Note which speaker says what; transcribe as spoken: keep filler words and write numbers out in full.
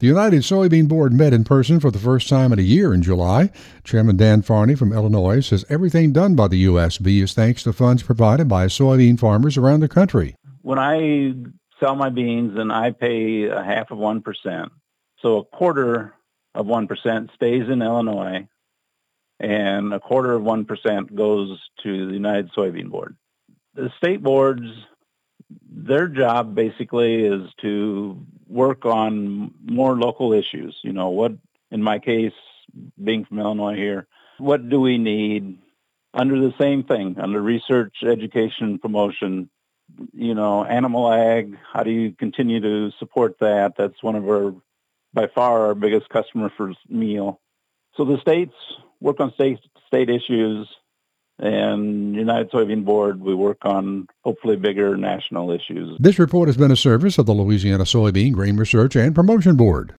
Speaker 1: The United Soybean Board met in person for the first time in a year in July. Chairman Dan Farney from Illinois says everything done by the U S B is thanks to funds provided by soybean farmers around the country.
Speaker 2: When I sell my beans, and I pay a half of one percent, so a quarter of one percent stays in Illinois, and a quarter of one percent goes to the United Soybean Board. The state boards, their job basically is to work on more local issues. You know, what, in my case, being from Illinois here, what do we need under the same thing, under research, education, promotion, you know, animal ag, how do you continue to support that? That's one of our, by far, our biggest customer for meal. So the states work on state state issues, and United Soybean Board, we work on hopefully bigger national issues.
Speaker 1: This report has been a service of the Louisiana Soybean Grain Research and Promotion Board.